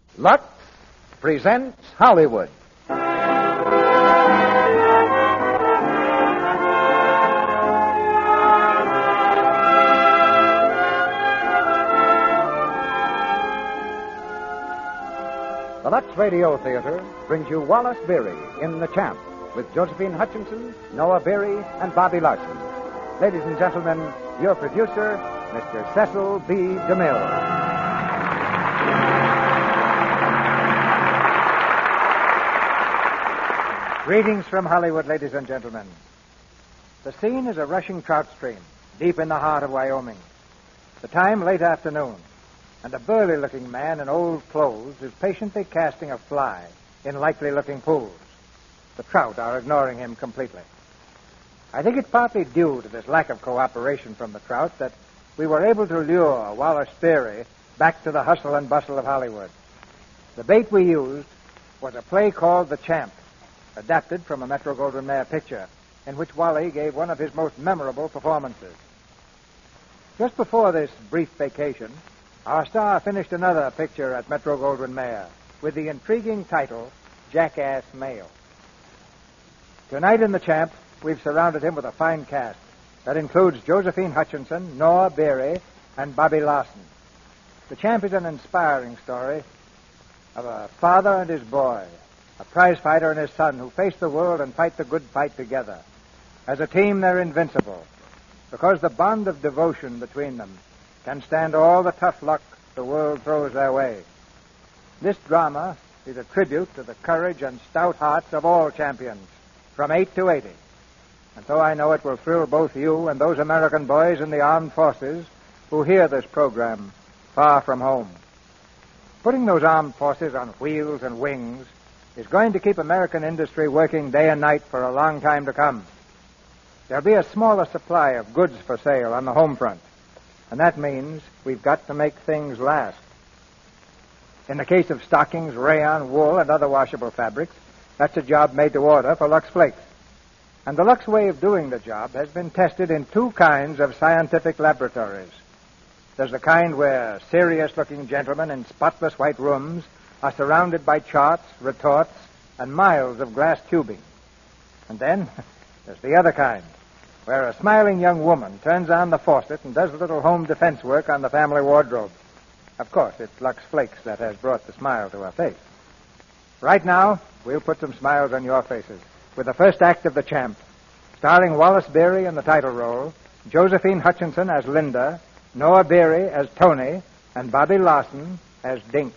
Lux presents Hollywood. The Lux Radio Theater brings you Wallace Beery in The Champ with Josephine Hutchinson, Noah Beery, and Bobby Larson. Ladies and gentlemen, your producer, Mr. Cecil B. DeMille. Greetings from Hollywood, ladies and gentlemen. The scene is a rushing trout stream deep in the heart of Wyoming. The time, late afternoon, and a burly-looking man in old clothes is patiently casting a fly in likely-looking pools. The trout are ignoring him completely. I think it's partly due to this lack of cooperation from the trout that we were able to lure Wallace Beery back to the hustle and bustle of Hollywood. The bait we used was a play called The Champ, adapted from a Metro-Goldwyn-Mayer picture, in which Wally gave one of his most memorable performances. Just before this brief vacation, our star finished another picture at Metro-Goldwyn-Mayer with the intriguing title, Jackass Mail. Tonight in The Champ, we've surrounded him with a fine cast that includes Josephine Hutchinson, Noah Beery, and Bobby Larson. The Champ is an inspiring story of a father and his boy, a prize fighter and his son who face the world and fight the good fight together. As a team, they're invincible because the bond of devotion between them can stand all the tough luck the world throws their way. This drama is a tribute to the courage and stout hearts of all champions, from 8 to 80. And so I know it will thrill both you and those American boys in the armed forces who hear this program far from home. Putting those armed forces on wheels and wings is going to keep American industry working day and night for a long time to come. There'll be a smaller supply of goods for sale on the home front, and that means we've got to make things last. In the case of stockings, rayon, wool, and other washable fabrics, that's a job made to order for Lux Flakes. And the Lux way of doing the job has been tested in 2 kinds of scientific laboratories. There's the kind where serious-looking gentlemen in spotless white rooms are surrounded by charts, retorts, and miles of glass tubing. And then there's the other kind, where a smiling young woman turns on the faucet and does a little home defense work on the family wardrobe. Of course, it's Lux Flakes that has brought the smile to her face. Right now, we'll put some smiles on your faces with the first act of The Champ, starring Wallace Beery in the title role, Josephine Hutchinson as Linda, Noah Beery as Tony, and Bobby Larson as Dink.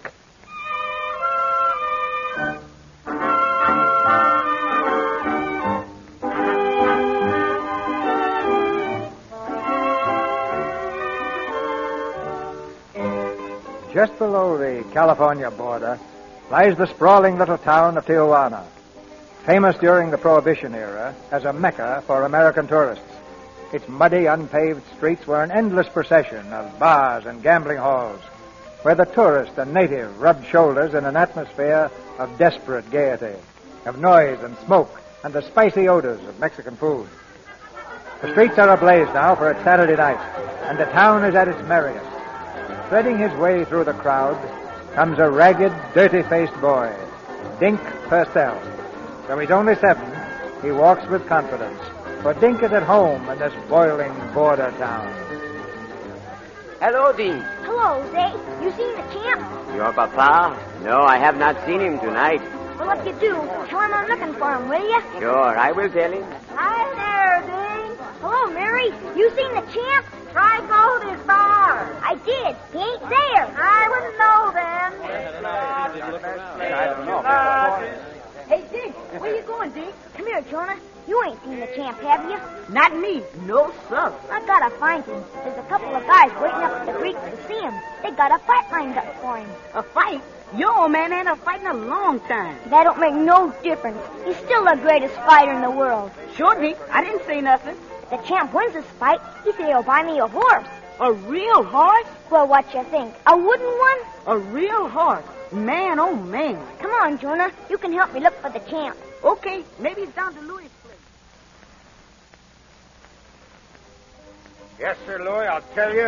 Just below the California border lies the sprawling little town of Tijuana, famous during the Prohibition era as a mecca for American tourists. Its muddy, unpaved streets were an endless procession of bars and gambling halls, where the tourist and native rubbed shoulders in an atmosphere of desperate gaiety, of noise and smoke and the spicy odors of Mexican food. The streets are ablaze now for it's Saturday night, and the town is at its merriest. Threading his way through the crowd comes a ragged, dirty-faced boy, Dink Purcell. Though he's only 7, he walks with confidence, for Dink is at home in this boiling border town. Hello, Dink. Hello, Zay. You seen the champ? Your papa? No, I have not seen him tonight. Well, if you do, tell him I'm looking for him, will you? Sure, I will tell him. Hi there, Zay. Hello, Mary. You seen the champ? Try go this bar. I did. He ain't there. I wouldn't know then. I don't know. Hey, Dink, where you going, Dink? Come here, Jonah. You ain't seen the champ, have you? Not me. No, sir. I gotta find him. There's a couple of guys waiting up at the creek to see him. They got a fight lined up for him. A fight? Your old man ain't a fight in a long time. That don't make no difference. He's still the greatest fighter in the world. Sure, Dink. I didn't say nothing. If the champ wins this fight, he said he'll buy me a horse. A real horse? Well, what you think? A wooden one? A real horse? Man, oh, man. Come on, Jonah. You can help me look for the champ. Okay, maybe it's down to Louis' place. Yes, sir, Louis, I'll tell you.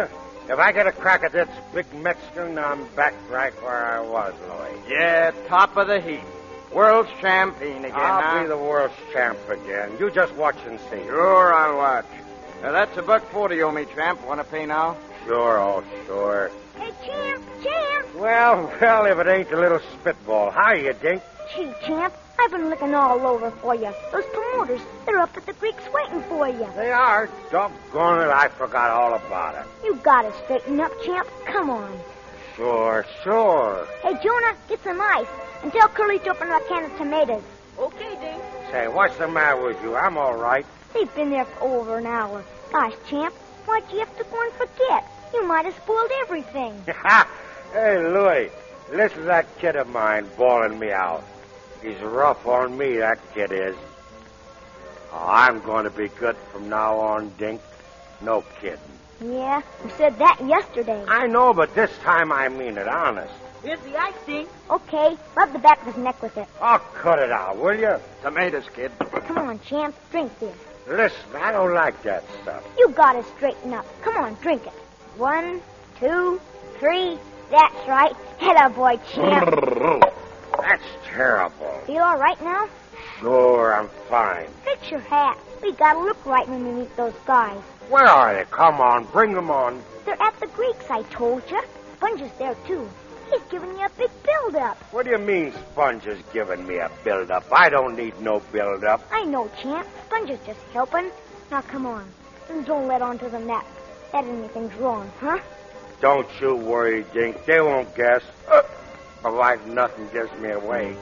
If I get a crack at this big Mexican, I'm back right where I was, Louie. Yeah, top of the heap. World's champion again, I'll be the world's champ again. You just watch and see. Sure, I'll watch. That's $1.40 you owe me, champ. Want to pay now? Sure, oh, sure. Hey, Champ, Champ. Well, if it ain't the little spitball. Hiya, Dink. Gee, Champ, I've been looking all over for you. Those promoters, they're up at the Greeks waiting for you. They are. Doggone it, I forgot all about it. You gotta straighten up, Champ. Come on. Sure. Hey, Jonah, get some ice. And tell Curly to open a can of tomatoes. Okay, Dink. Say, what's the matter with you? I'm all right. They've been there for over an hour. Gosh, Champ, why'd you have to go and forget? You might have spoiled everything. Hey, Louie, listen to that kid of mine bawling me out. He's rough on me, that kid is. Oh, I'm going to be good from now on, Dink. No kidding. Yeah, you said that yesterday. I know, but this time I mean it, honest. Here's the ice, Dink. Okay, rub the back of his neck with it. Oh, cut it out, will you? Tomatoes, kid. Come on, Champ, drink this. Listen, I don't like that stuff. You gotta straighten up. Come on, drink it. 1, 2, 3. That's right. Hello, boy, Champ. That's terrible. Feel all right now? Sure, I'm fine. Fix your hat. We gotta look right when we meet those guys. Where are they? Come on, bring them on. They're at the Greeks, I told you. Sponge is there, too. He's giving you a big build-up. What do you mean Sponge is giving me a build-up? I don't need no build-up. I know, Champ. Sponge is just helping. Now, come on. And don't let on to the net that anything's wrong, huh? Don't you worry, Dink. They won't guess. Provided nothing gives me away.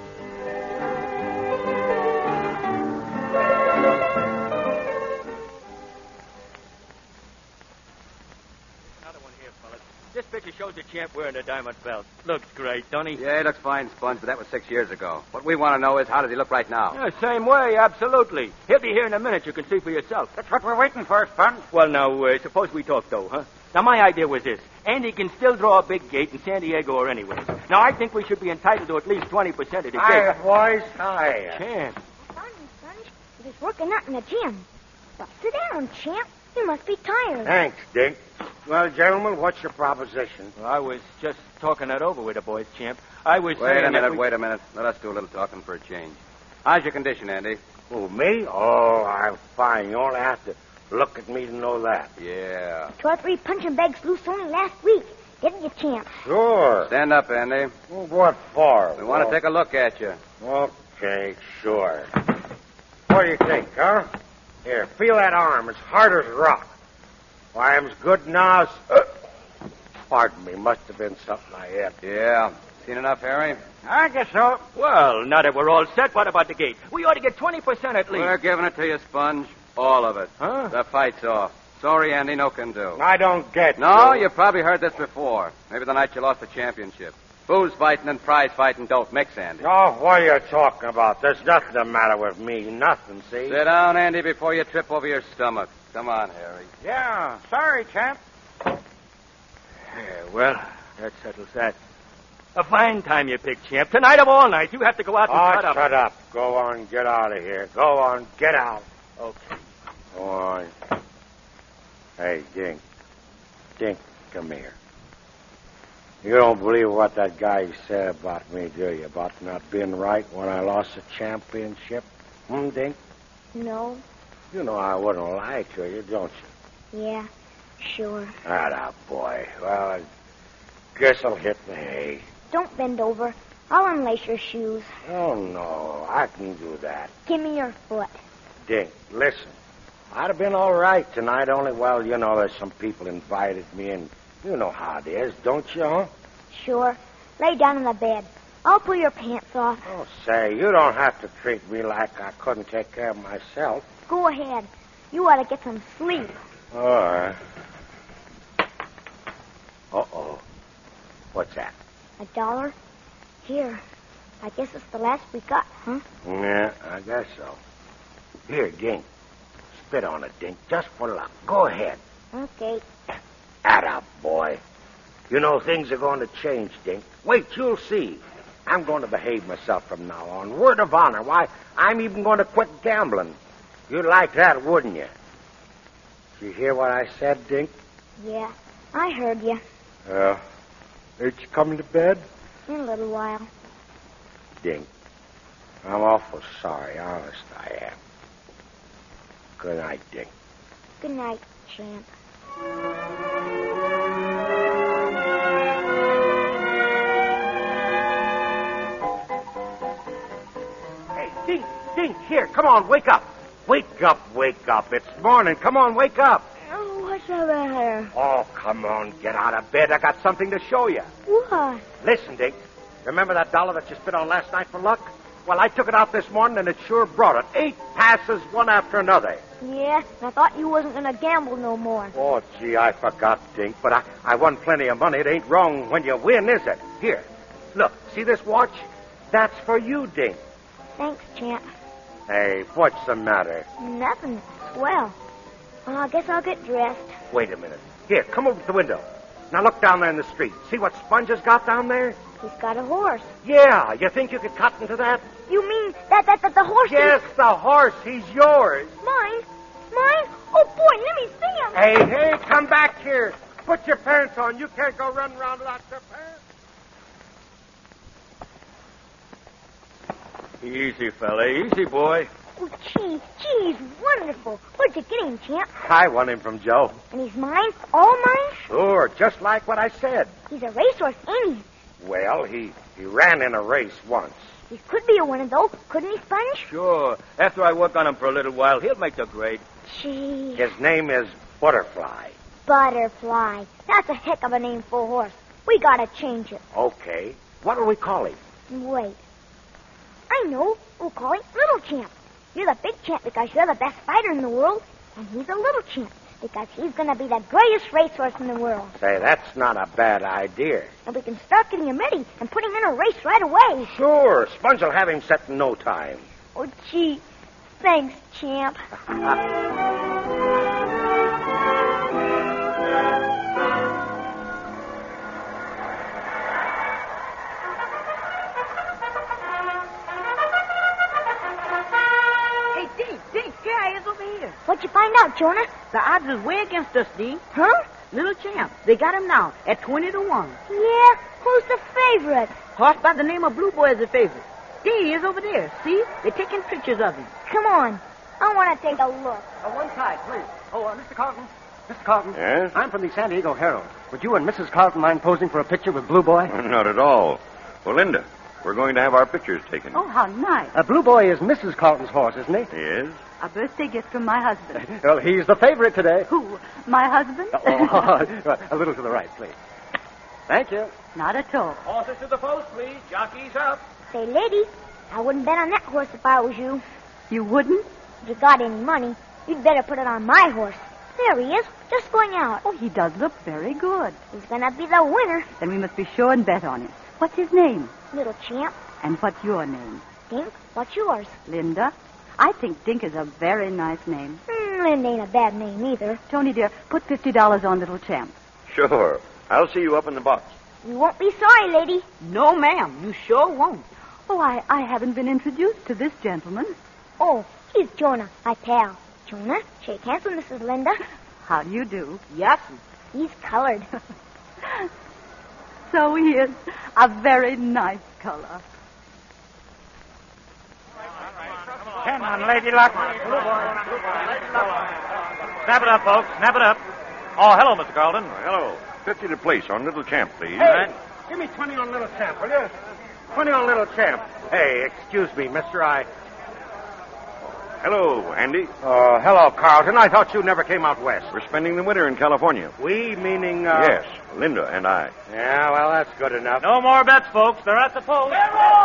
This picture shows the champ wearing a diamond belt. Looks great, don't he? Yeah, he looks fine, Sponge, but that was 6 years ago. What we want to know is how does he look right now? Yeah, same way, absolutely. He'll be here in a minute. You can see for yourself. That's what we're waiting for, Sponge. Well, now, suppose we talk, though, huh? Now, my idea was this. Andy can still draw a big gate in San Diego or anywhere. Now, I think we should be entitled to at least 20% of the gate. Hi, boys. Hi. Champ. Sponge, he was working out in the gym. Well, sit down, Champ. You must be tired. Thanks, Dink. Well, gentlemen, what's your proposition? Well, I was just talking that over with the boys, Champ. I was Wait saying a minute, that wait a minute. Let us do a little talking for a change. How's your condition, Andy? Who, me? Oh, I'm fine. You only have to look at me to know that. Yeah. 2 or 3 punching bags loose only last week. Didn't you, Champ? Sure. Stand up, Andy. Well, what for? We want to take a look at you. Okay, sure. What do you think, huh? Here, feel that arm. It's hard as rock. Why, I'm as good now as... Pardon me. Must have been something I had. Yeah. Seen enough, Harry? I guess so. Well, now that we're all set, what about the gate? We ought to get 20% at least. We're giving it to you, Sponge. All of it. Huh? The fight's off. Sorry, Andy, no can do. I don't get No, you. you've probably heard this before. Maybe the night you lost the championship. Booze fighting and prize fighting don't mix, Andy. Oh, what are you talking about? There's nothing the matter with me. Nothing, see? Sit down, Andy, before you trip over your stomach. Come on, Harry. Yeah, sorry, Champ. Yeah, well, that settles that. A fine time you picked, Champ. Tonight of all nights, you have to go out and shut up. Shut up. Go on, get out of here. Go on, get out. Okay. Go on. Hey, Dink. Dink, come here. You don't believe what that guy said about me, do you? About not being right when I lost the championship? Dink? No. You know I wouldn't lie to you, don't you? Yeah, sure. Atta boy. Well, I guess I'll hit the hay. Don't bend over. I'll unlace your shoes. Oh, no. I can do that. Give me your foot. Dink, listen. I'd have been all right tonight, only, well, you know, there's some people invited me, and you know how it is, don't you, huh? Sure. Lay down on the bed. I'll pull your pants off. Oh, say, you don't have to treat me like I couldn't take care of myself. Go ahead. You ought to get some sleep. All right. Uh-oh. What's that? $1? Here. I guess it's the last we got, huh? Yeah, I guess so. Here, Dink. Spit on it, Dink, just for luck. Go ahead. Okay. Atta boy. You know things are going to change, Dink. Wait, you'll see. I'm going to behave myself from now on. Word of honor. Why, I'm even going to quit gambling. You'd like that, wouldn't you? Did you hear what I said, Dink? Yeah. I heard you. Ain't you coming to bed? In a little while. Dink, I'm awful sorry. Honest, I am. Good night, Dink. Good night, Champ. Hey, Dink, here, come on, wake up. Wake up. It's morning. Come on, wake up. Oh, what's the matter? Oh, come on, get out of bed. I got something to show you. What? Listen, Dink. Remember that dollar that you spit on last night for luck? Well, I took it out this morning, and it sure brought it. 8 passes, one after another. Yeah, I thought you wasn't going to gamble no more. Oh, gee, I forgot, Dink. But I won plenty of money. It ain't wrong when you win, is it? Here, look, see this watch? That's for you, Dink. Thanks, Champ. Hey, what's the matter? Nothing. Swell. Well, I guess I'll get dressed. Wait a minute. Here, come over to the window. Now look down there in the street. See what Sponge has got down there? He's got a horse. Yeah, you think you could cut into that? You mean that the horse Yes, the horse. He's yours. Mine? Mine? Oh, boy, let me see him. Hey, come back here. Put your pants on. You can't go running around without your pants. Easy, fella. Easy, boy. Oh, he's wonderful. Where'd you get him, Champ? I won him from Joe. And he's mine? All mine? Sure, just like what I said. He's a racehorse, ain't he? Well, he ran in a race once. He could be a winner, though. Couldn't he, Sponge? Sure. After I work on him for a little while, he'll make the grade. Gee. His name is Butterfly. Butterfly. That's a heck of a name for a horse. We gotta change it. Okay. What'll we call him? Wait. I know. We'll call him Little Champ. You're the big champ because you're the best fighter in the world. And he's a little champ because he's gonna be the greatest racehorse in the world. Say, that's not a bad idea. And we can start getting him ready and put him in a race right away. Sure. Sponge will have him set in no time. Oh, gee. Thanks, Champ. What'd you find out, Jonah? The odds is way against us, Dee. Huh? Little Champ. They got him now at 20 to 1. Yeah? Who's the favorite? Horse by the name of Blue Boy is the favorite. Dee is over there. See? They're taking pictures of him. Come on. I want to take a look. One side, please. Mr. Carlton. Mr. Carlton. Yes? I'm from the San Diego Herald. Would you and Mrs. Carlton mind posing for a picture with Blue Boy? Not at all. Well, Linda, we're going to have our pictures taken. Oh, how nice. Blue Boy is Mrs. Carlton's horse, isn't he? He is? A birthday gift from my husband. Well, he's the favorite today. Who? My husband? A little to the right, please. Thank you. Not at all. Horses to the post, please. Jockeys up. Say, lady, I wouldn't bet on that horse if I was you. You wouldn't? If you got any money, you'd better put it on my horse. There he is, just going out. Oh, he does look very good. He's gonna be the winner. Then we must be sure and bet on it. What's his name? Little Champ. And what's your name? Dink, what's yours? Linda. I think Dink is a very nice name. Linda ain't a bad name either. Tony, dear, put $50 on Little Champ. Sure. I'll see you up in the box. You won't be sorry, lady. No, ma'am. You sure won't. Oh, I haven't been introduced to this gentleman. Oh, he's Jonah, my pal. Jonah, shake hands with Mrs. Linda. How do you do? Yes. He's colored. So he is. A very nice color. Come on, Lady Luck. Snap it up, folks. Snap it up. Oh, hello, Mr. Carlton. Hello. 50 to place on Little Champ, please. Hey, give me 20 on Little Champ, will you? 20 on Little Champ. Hey, excuse me, mister, Hello, Andy. Hello, Carlton. I thought you never came out west. We're spending the winter in California. We, meaning, Yes, Linda and I. Yeah, well, that's good enough. No more bets, folks. They're at the post.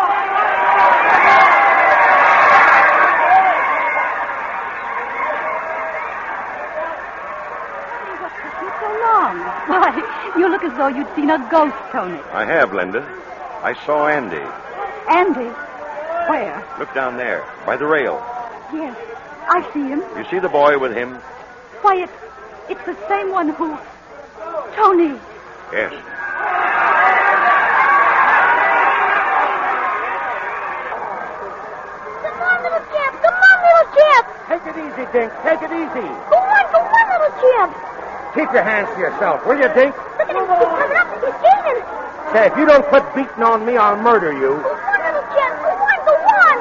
Why, you look as though you'd seen a ghost, Tony. I have, Linda. I saw Andy. Andy? Where? Look down there, by the rail. Yes, I see him. You see the boy with him? Why, it's the same one who... Tony. Yes. Come on, Little Champ. Come on, Little Champ. Take it easy, Dink. Take it easy. Go on, Little Champ. Keep your hands to yourself, will you, Dink? Look at him. He's coming up. He's gaining. Say, if you don't quit beating on me, I'll murder you. Go on, little champ. Go on. Go on.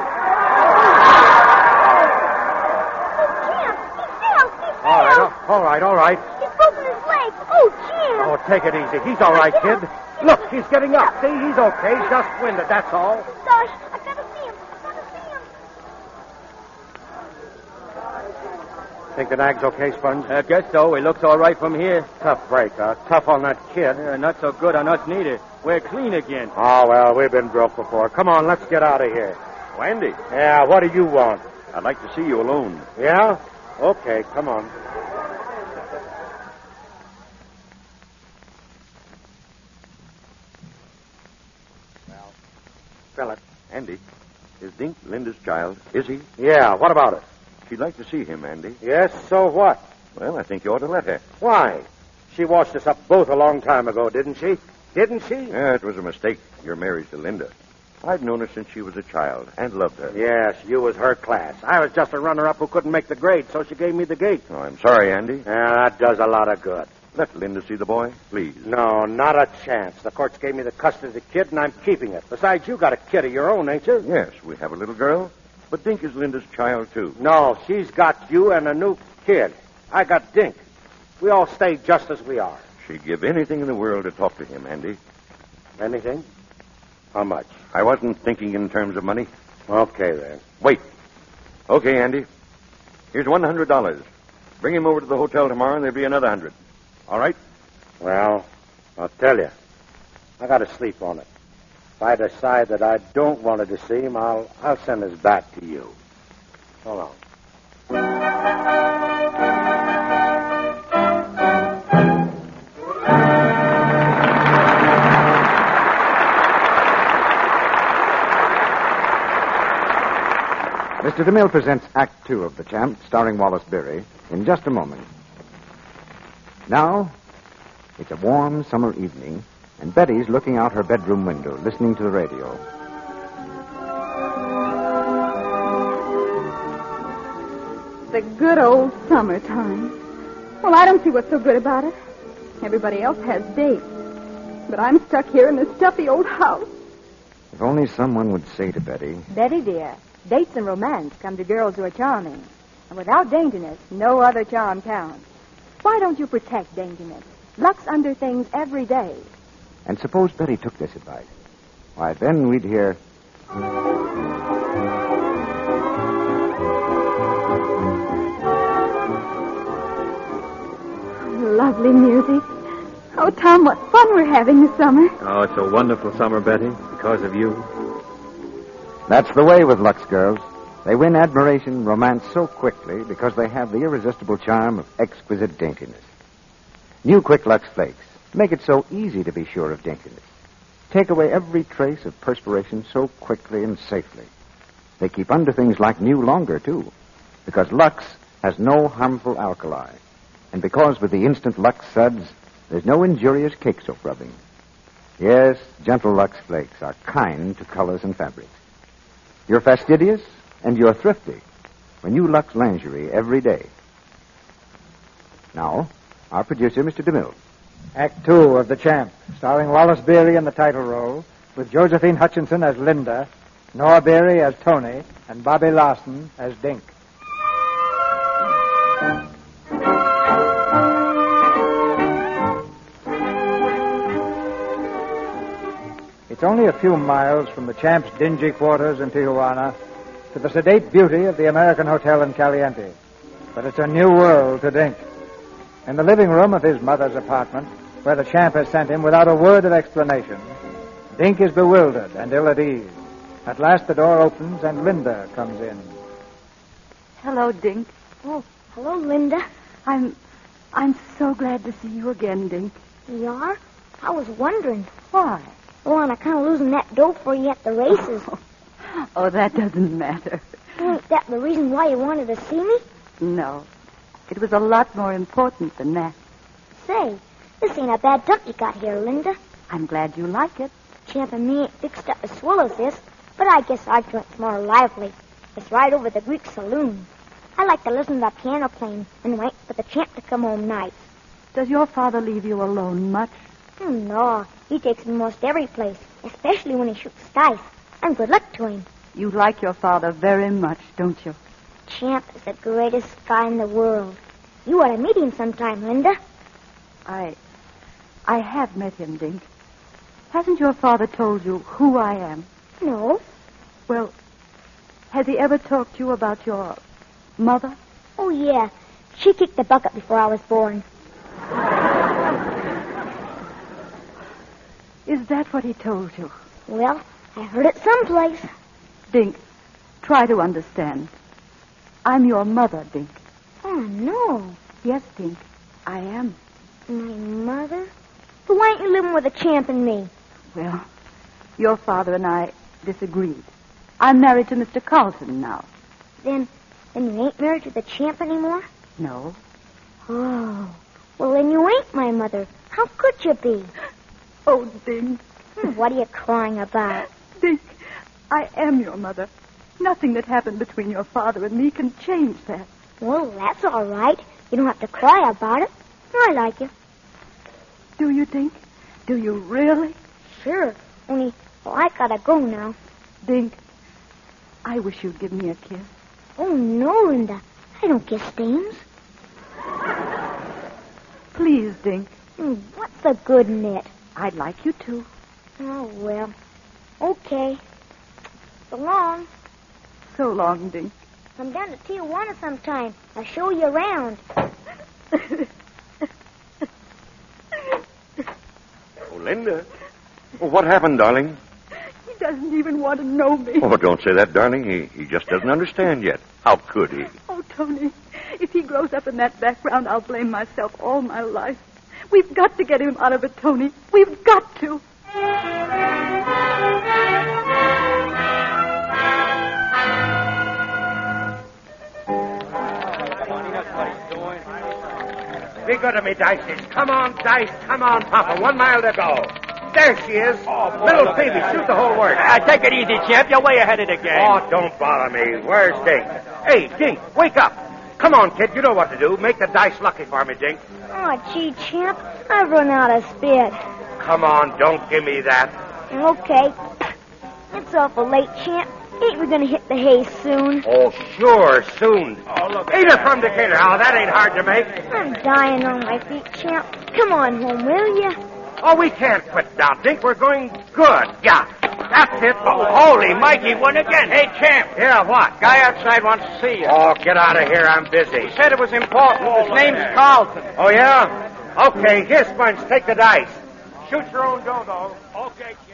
Oh, champ. He fell. He fell. All right. He's broken his leg. Oh, champ. Oh, take it easy. He's all right, kid. Look, he's getting up. See, he's okay. Just winded, that's all. Gosh, I gotta see him. Think the nag's okay, Sponge? I guess so. He looks all right from here. Tough break, tough on that kid. Not so good on us neither. We're clean again. Oh, well, we've been broke before. Come on, let's get out of here. Wendy, Yeah, what do you want? I'd like to see you alone. Yeah? Okay, come on. Well, fella, Andy, is Dink Linda's child? Is he? Yeah, what about it? She'd like to see him, Andy. Yes, so what? Well, I think you ought to let her. Why? She washed us up both a long time ago, didn't she? Didn't she? Yeah, it was a mistake, your marriage to Linda. I'd known her since she was a child and loved her. Yes, you was her class. I was just a runner-up who couldn't make the grade, so she gave me the gate. Oh, I'm sorry, Andy. Yeah, that does a lot of good. Let Linda see the boy, please. No, not a chance. The courts gave me the custody of the kid, and I'm keeping it. Besides, you got a kid of your own, ain't you? Yes, we have a little girl, but Dink is Linda's child, too. No, she's got you and a new kid. I got Dink. We all stay just as we are. She'd give anything in the world to talk to him, Andy. Anything? How much? I wasn't thinking in terms of money. Okay, then. Wait. Okay, Andy. Here's $100. Bring him over to the hotel tomorrow, and there'll be another 100. All right? Well, I'll tell you. I got to sleep on it. If I decide that I don't want to see him, I'll send this back to you. So long. Mr. DeMille presents Act Two of The Champ, starring Wallace Beery, in just a moment. Now, it's a warm summer evening, and Betty's looking out her bedroom window, listening to the radio. The good old summertime. Well, I don't see what's so good about it. Everybody else has dates. But I'm stuck here in this stuffy old house. If only someone would say to Betty, Betty, dear, dates and romance come to girls who are charming. And without daintiness, no other charm counts. Why don't you protect daintiness? Lux under things every day. and suppose Betty took this advice. Why, then we'd hear... Lovely music. Oh, Tom, what fun we're having this summer. Oh, it's a wonderful summer, Betty, because of you. That's the way with Lux girls. They win admiration, romance so quickly because they have the irresistible charm of exquisite daintiness. New Quick Lux Flakes make it so easy to be sure of daintiness. Take away every trace of perspiration so quickly and safely. They keep underthings like new longer, too, because Lux has no harmful alkali. And because with the instant Lux suds, there's no injurious cake soap rubbing. Yes, gentle Lux Flakes are kind to colors and fabrics. You're fastidious and you're thrifty when you Lux lingerie every day. Now, our producer, Mr. DeMille. Act 2 of The Champ, starring Wallace Beery in the title role, with Josephine Hutchinson as Linda, Noah Beery as Tony, and Bobby Larson as Dink. It's only a few miles from the Champ's dingy quarters in Tijuana to the sedate beauty of the American Hotel in Caliente. But it's a new world to Dink. In the living room of his mother's apartment, where the Champ has sent him without a word of explanation, Dink is bewildered and ill at ease. At last the door opens and Linda comes in. Hello, Dink. Oh, hello, Linda. I'm so glad to see you again, Dink. You are? I was wondering. Why? Oh, on account of losing that dough for you at the races. Oh, that doesn't matter. Ain't that the reason why you wanted to see me? No. It was a lot more important than that. Say, this ain't a bad duck you got here, Linda. I'm glad you like it. Champ and me ain't fixed up as swell as this, but I guess our joint's more lively. It's right over the Greek saloon. I like to listen to the piano playing and wait for the Champ to come home nice. Does your father leave you alone much? No, he takes me most every place, especially when he shoots dice. I'm good luck to him. You like your father very much, don't you? Champ is the greatest guy in the world. You ought to meet him sometime, Linda. I have met him, Dink. Hasn't your father told you who I am? No. Well, has he ever talked to you about your mother? Oh, yeah. She kicked the bucket before I was born. Is that what he told you? Well, I heard it someplace. Dink, try to understand. I'm your mother, Dink. Oh, no. Yes, Dink, I am. My mother? But why aren't you living with a champ and me? Well, your father and I disagreed. I'm married to Mr. Carlton now. Then you ain't married to the champ anymore? No. Oh. Well, then you ain't my mother. How could you be? Oh, Dink. What are you crying about? Dink, I am your mother. Nothing that happened between your father and me can change that. Well, that's all right. You don't have to cry about it. I like you. Do you, Dink? Do you really? Sure. Only, I gotta go now. Dink, I wish you'd give me a kiss. Oh, no, Linda. I don't kiss dames. Please, Dink. What's the good in it? I'd like you to. Oh, well. Okay. So long. So long, Dink. Come down to Tijuana sometime. I'll show you around. Oh, Linda. Well, what happened, darling? He doesn't even want to know me. Oh, don't say that, darling. He just doesn't understand yet. How could he? Oh, Tony, if he grows up in that background, I'll blame myself all my life. We've got to get him out of it, Tony. We've got to. Be good to me, Dices. Come on, Dice. Come on, Papa. 1 mile to go. There she is. Little Phoebe, shoot the whole works. Take it easy, champ. You're way ahead of the game. Oh, don't bother me. Where's Dink? Hey, Dink, wake up. Come on, kid. You know what to do. Make the dice lucky for me, Dink. Oh, gee, champ. I've run out of spit. Come on, don't give me that. Okay. It's awful late, champ. Ain't we gonna hit the hay soon? Oh, sure, soon. Oh, look. Ain't it from Decatur? Oh, that ain't hard to make. I'm dying on my feet, champ. Come on home, will you? Oh, we can't quit now, Dink. We're going good. Yeah, that's it. Oh, holy Mikey, won again. Hey, champ. Yeah, what? Guy outside wants to see you. Oh, get out of here. I'm busy. He said it was important. His name's Carlton. Oh, yeah? Okay, here, Sponge. Take the dice. Shoot your own dodo. Okay, champ.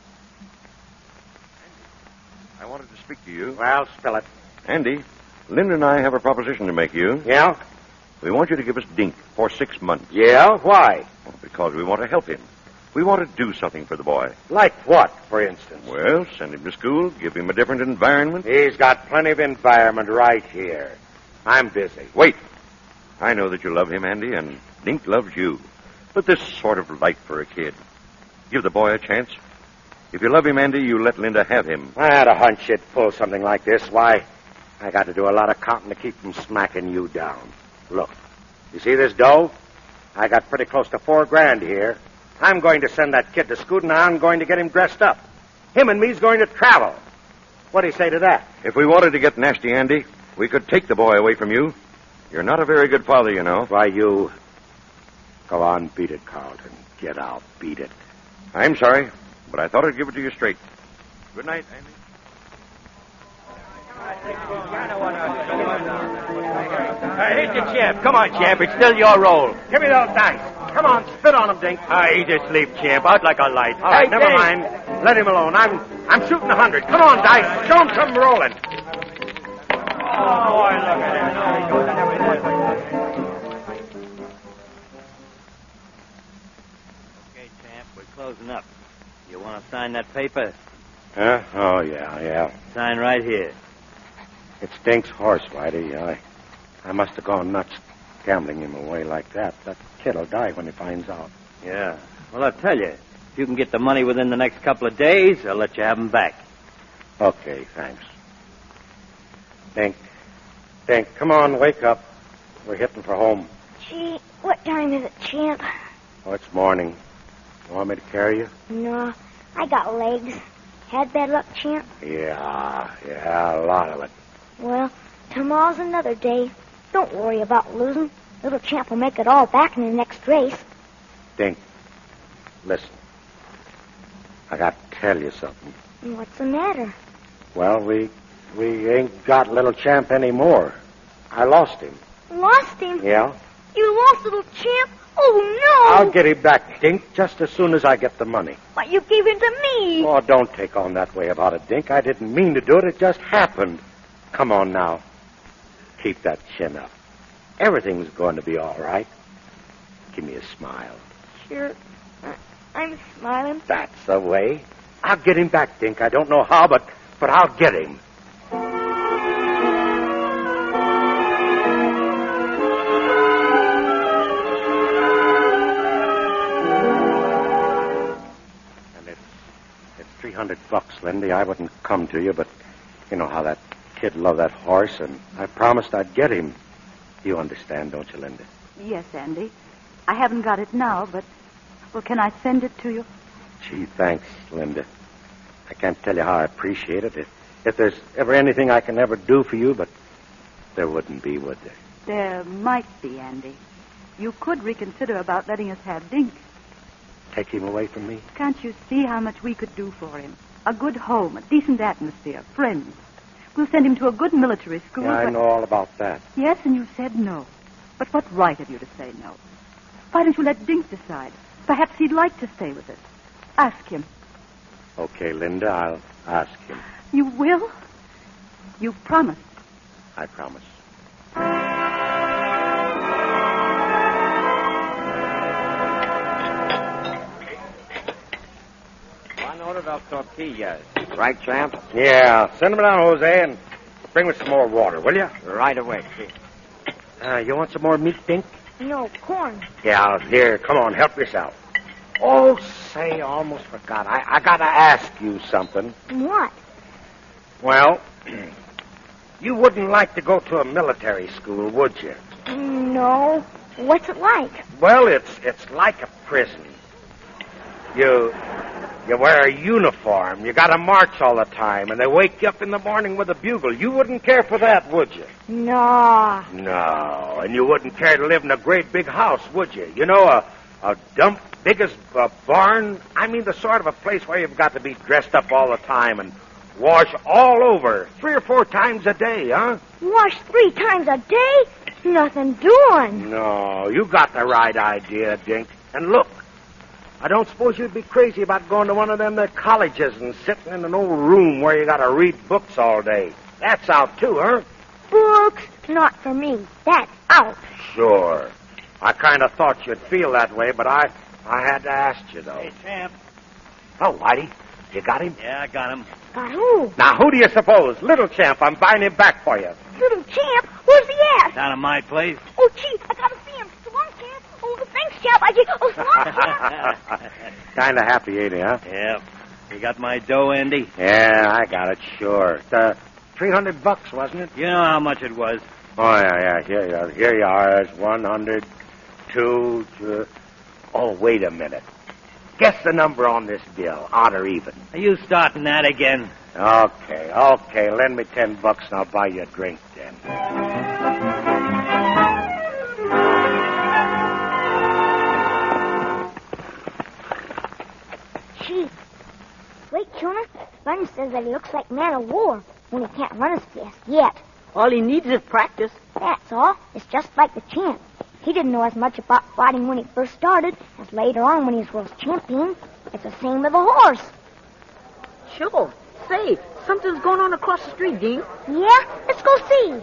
I wanted to speak to you. Well, spill it. Andy, Linda and I have a proposition to make you. Yeah? We want you to give us Dink for 6 months. Yeah? Why? Well, because we want to help him. We want to do something for the boy. Like what, for instance? Well, send him to school, give him a different environment. He's got plenty of environment right here. I'm busy. Wait. I know that you love him, Andy, and Dink loves you. But this sort of light for a kid. Give the boy a chance. If you love him, Andy, you let Linda have him. I had a hunch you'd pull something like this. Why, I got to do a lot of counting to keep from smacking you down. Look, you see this dough? I got pretty close to $4,000 here. I'm going to send that kid to school, and I'm going to get him dressed up. Him and me's going to travel. What do you say to that? If we wanted to get nasty, Andy, we could take the boy away from you. You're not a very good father, you know. Why, you... Go on, beat it, Carlton. Get out, beat it. I'm sorry, but I thought I'd give it to you straight. Good night, Andy. Here's your champ. Come on, champ. It's still your role. Give me those dice. Come on, spit on them, Dink. He's asleep, champ. Out like a light. All right, Hey, never Dink. mind. Let him alone. I'm shooting 100. Come on, Dice. Show him come rolling. Oh, boy, look at him. Okay, champ, we're closing up. You want to sign that paper? Huh? Oh, yeah. Sign right here. It's Dink's horse, Whitey. I must have gone nuts gambling him away like that. That kid'll die when he finds out. Yeah. Well, I'll tell you. If you can get the money within the next couple of days, I'll let you have him back. Okay, thanks. Dink, come on, wake up. We're hitting for home. Gee, what time is it, Champ? Oh, it's morning. You want me to carry you? No, I got legs. Had bad luck, Champ? Yeah, a lot of it. Well, tomorrow's another day. Don't worry about losing. Little Champ will make it all back in the next race. Dink, listen. I got to tell you something. What's the matter? Well, we ain't got Little Champ anymore. I lost him. Lost him? Yeah? You lost Little Champ? Oh, no! I'll get him back, Dink, just as soon as I get the money. But you gave him to me. Oh, don't take on that way about it, Dink. I didn't mean to do it. It just happened. Come on now. Keep that chin up. Everything's going to be all right. Give me a smile. Sure. I'm smiling. That's the way. I'll get him back, Dink. I don't know how, but I'll get him. And it's $300, Lindy. I wouldn't come to you, but you know how that kid loved that horse, and I promised I'd get him. You understand, don't you, Linda? Yes, Andy. I haven't got it now, but... Well, can I send it to you? Gee, thanks, Linda. I can't tell you how I appreciate it. If there's ever anything I can ever do for you, but there wouldn't be, would there? There might be, Andy. You could reconsider about letting us have Dink. Take him away from me? Can't you see how much we could do for him? A good home, a decent atmosphere, friends. We'll send him to a good military school. Yeah, I know all about that. Yes, and you said no. But what right have you to say no? Why don't you let Dink decide? Perhaps he'd like to stay with us. Ask him. Okay, Linda, I'll ask him. You will? You promised. I promise. One order of tortillas. Right, Champ? Yeah, send them down, Jose, and bring me some more water, will you? Right away. You want some more meat, Dink? No, corn. Yeah, here, come on, help yourself. Oh, say, almost forgot. I gotta ask you something. What? Well, you wouldn't like to go to a military school, would you? No. What's it like? Well, it's like a prison. You wear a uniform. You gotta march all the time, and they wake you up in the morning with a bugle. You wouldn't care for that, would you? No. No, and you wouldn't care to live in a great big house, would you? You know, a dump big as a barn. I mean, the sort of a place where you've got to be dressed up all the time and wash all over 3 or 4 times a day, huh? Wash 3 times a day? Nothing doing. No, you got the right idea, Dink. And look, I don't suppose you'd be crazy about going to one of them there colleges and sitting in an old room where you got to read books all day. That's out, too, huh? Books? Not for me. That's out. Sure. I kind of thought you'd feel that way, but I had to ask you, though. Hey, Champ. Oh, Whitey, you got him? Yeah, I got him. Got who? Now, who do you suppose? Little Champ. I'm buying him back for you. Little Champ? Where's he at? Down at my place. Oh, gee, I gotta see him. So long, Champ. Oh, thanks, Champ. Oh, so long, Champ. Kind of happy, ain't he, huh? Yeah. You got my dough, Andy? Yeah, I got it, sure. $300, wasn't it? You know how much it was. Oh, yeah. Here you are. There's 100, 2... Oh, wait a minute. Guess the number on this bill, odd or even. Are you starting that again? Okay. Lend me $10 and I'll buy you a drink then. Gee. Wait, Jonah. Bunny says that he looks like man of war when he can't run as fast yet. All he needs is practice. That's all. It's just like the Champ. He didn't know as much about fighting when he first started as later on when he's world champion. It's the same with a horse. Sure. Say, something's going on across the street, Dean. Yeah? Let's go see.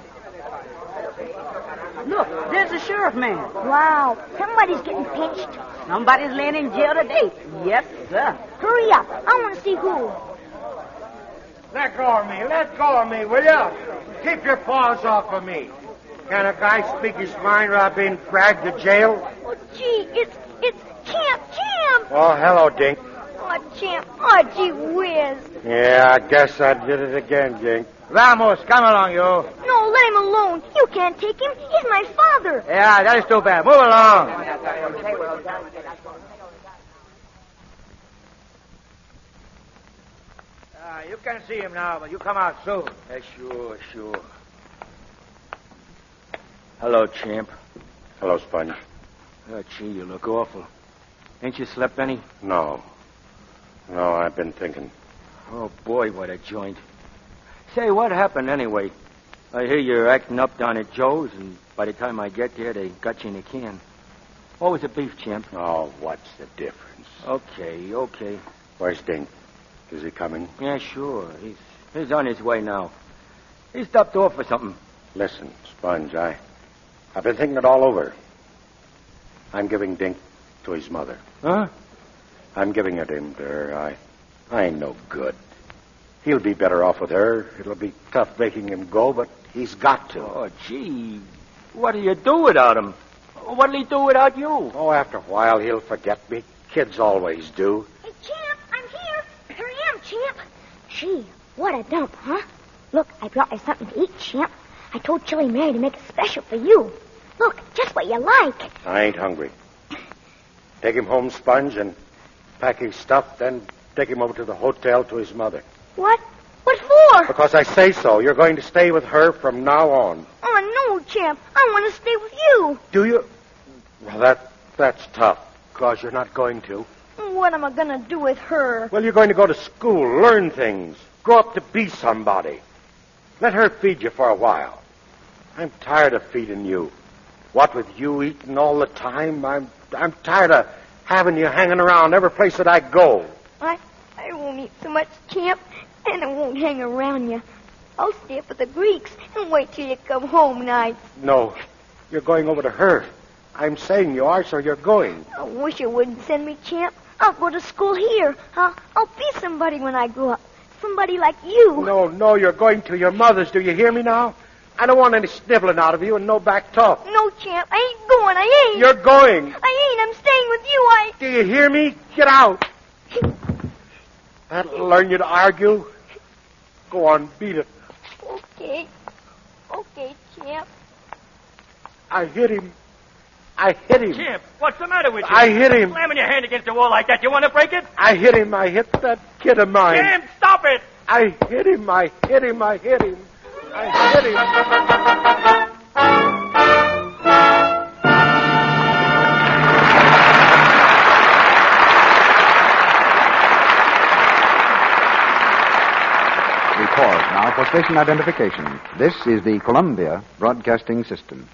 Look, there's the sheriff man. Wow. Somebody's getting pinched. Somebody's laying in jail today. Yes, sir. Hurry up. I want to see who. Let go of me, will you? Keep your paws off of me. Can a guy speak his mind without being dragged to jail? Oh, gee, it's Champ. Oh, hello, Dink. Oh, Champ. Oh, gee whiz. Yeah, I guess I did it again, Dink. Vamos, come along, you. No, let him alone, alone. You can't take him. He's my father. Yeah, that is too bad. Move along. You can see him now, but you come out soon. Sure. Hello, champ. Hello, Sponge. Oh, gee, you look awful. Ain't you slept any? No, I've been thinking. Oh, boy, what a joint. Say, what happened anyway? I hear you're acting up down at Joe's, and by the time I get there, they got you in a can. What was the beef, champ? Oh, what's the difference? Okay. Where's Dink? Is he coming? Yeah, sure. He's on his way now. He stopped off for something. Listen, Sponge, I've been thinking it all over. I'm giving Dink to his mother. Huh? I'm giving it him to her. I ain't no good. He'll be better off with her. It'll be tough making him go, but he's got to. Oh, gee. What do you do without him? What'll he do without you? Oh, after a while, he'll forget me. Kids always do. Hey, Champ, I'm here. Here I am, Champ. Gee, what a dump, huh? Look, I brought you something to eat, Champ. I told Chili Mary to make it special for you. Look, just what you like. I ain't hungry. Take him home, Sponge, and pack his stuff, then take him over to the hotel to his mother. What? What for? Because I say so. You're going to stay with her from now on. Oh, no, Champ. I want to stay with you. Do you? Well, that's tough, because you're not going to. What am I going to do with her? Well, you're going to go to school, learn things, grow up to be somebody. Let her feed you for a while. I'm tired of feeding you. What with you eating all the time, I'm tired of having you hanging around every place that I go. I won't eat so much, Champ, and I won't hang around you. I'll stay up with the Greeks and wait till you come home nights. No, you're going over to her. I'm saying you are, so you're going. I wish you wouldn't send me, Champ. I'll go to school here. I'll be somebody when I grow up. Somebody like you. No, you're going to your mother's. Do you hear me now? I don't want any sniveling out of you and no back talk. No, Champ, I ain't going. I ain't. You're going. I ain't. I'm staying with you. Do you hear me? Get out. That'll learn you to argue. Go on, beat it. Okay, Champ. I hit him. Champ, what's the matter with you? I hit him. Slamming your hand against the wall like that. You want to break it? I hit him. I hit that kid of mine. Champ, stop it. I hit him. I hit him. We pause now for station identification. This is the Columbia Broadcasting System.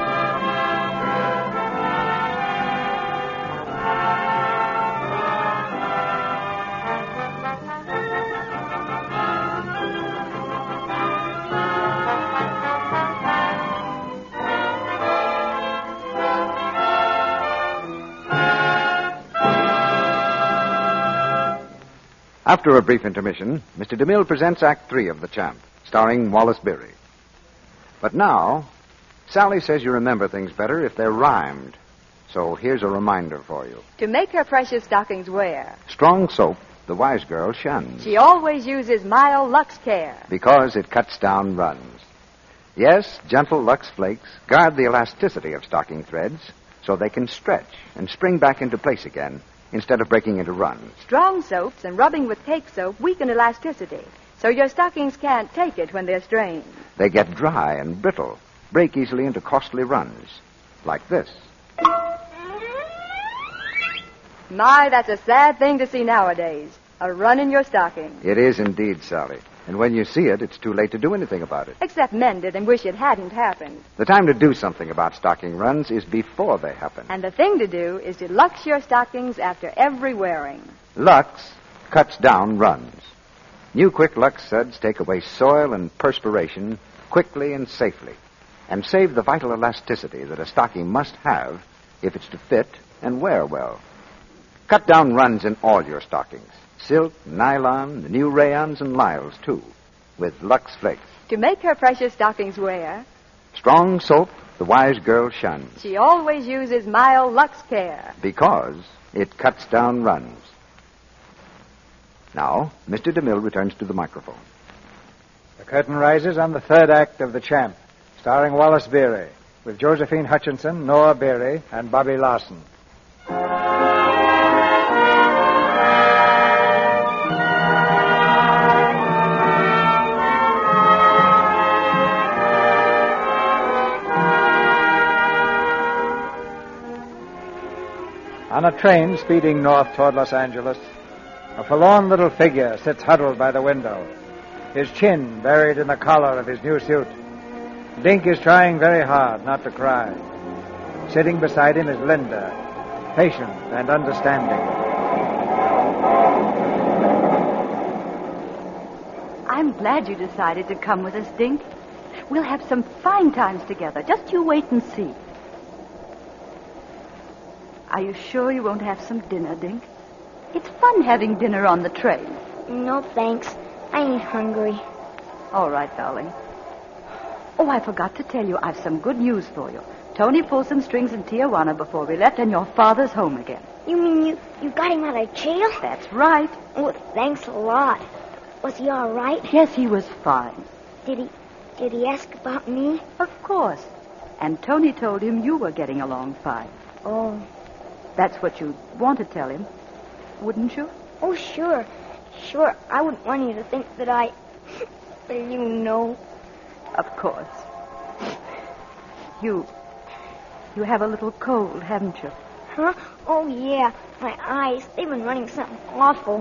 After a brief intermission, Mr. DeMille presents Act 3 of The Champ, starring Wallace Beery. But now, Sally says you remember things better if they're rhymed. So here's a reminder for you. To make her precious stockings wear. Strong soap, the wise girl shuns. She always uses mild Lux Care. Because it cuts down runs. Yes, gentle Lux Flakes guard the elasticity of stocking threads so they can stretch and spring back into place again instead of breaking into runs. Strong soaps and rubbing with cake soap weaken elasticity, so your stockings can't take it when they're strained. They get dry and brittle, break easily into costly runs, like this. My, that's a sad thing to see nowadays. A run in your stocking. It is indeed, Sally. And when you see it, it's too late to do anything about it. Except mend it and wish it hadn't happened. The time to do something about stocking runs is before they happen. And the thing to do is to Lux your stockings after every wearing. Lux cuts down runs. New Quick Lux suds take away soil and perspiration quickly and safely and save the vital elasticity that a stocking must have if it's to fit and wear well. Cut down runs in all your stockings. Silk, nylon, the new rayons and lisles, too, with Lux Flakes. To make her precious stockings wear. Strong soap, the wise girl shuns. She always uses mild Lux Care. Because it cuts down runs. Now, Mr. DeMille returns to the microphone. The curtain rises on the third act of The Champ, starring Wallace Beery, with Josephine Hutchinson, Noah Beery, and Bobby Larson. On a train speeding north toward Los Angeles, a forlorn little figure sits huddled by the window, his chin buried in the collar of his new suit. Dink is trying very hard not to cry. Sitting beside him is Linda, patient and understanding. I'm glad you decided to come with us, Dink. We'll have some fine times together. Just you wait and see. Are you sure you won't have some dinner, Dink? It's fun having dinner on the train. No, thanks. I ain't hungry. All right, darling. Oh, I forgot to tell you, I've some good news for you. Tony pulled some strings in Tijuana before we left, and your father's home again. You mean you got him out of jail? That's right. Oh, thanks a lot. Was he all right? Yes, he was fine. Did he ask about me? Of course. And Tony told him you were getting along fine. Oh. That's what you'd want to tell him, wouldn't you? Oh, sure. Sure, I wouldn't want you to think that I... Well, you know. Of course. You have a little cold, haven't you? Huh? Oh, yeah. My eyes, they've been running something awful.